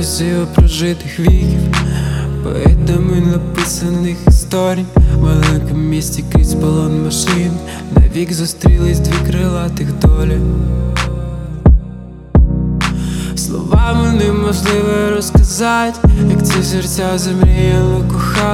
поезію прожитих віків, поетами написаних історій. В маленькому місті крізь балон машин навік зустрілись дві крилатих долі. Словами неможливо розказати, як ці серця замріяно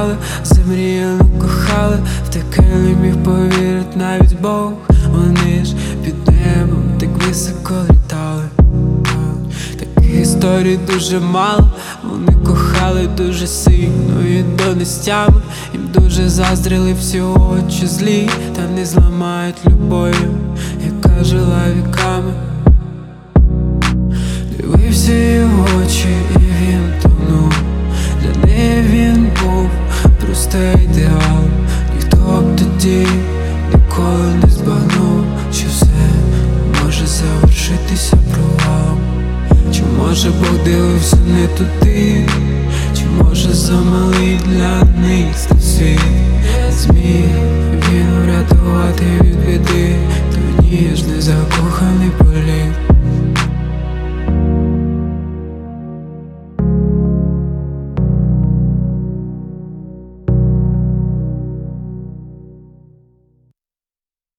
кохали. В таке не міг повірити навіть Бог. Вони ж під небом так високо літали. Таких історій дуже мало. Вони кохали дуже сильно і до нестями. Їм дуже заздрили всі очі злі, та не зламають любов'ю, яка жила віками. Дивився його очі, і він тонув. Для неї він був просто ідеал. Ніхто б тоді ніколи не збагнув, що все може завершитися провалом. Чи може Бог дивився не туди, чи може за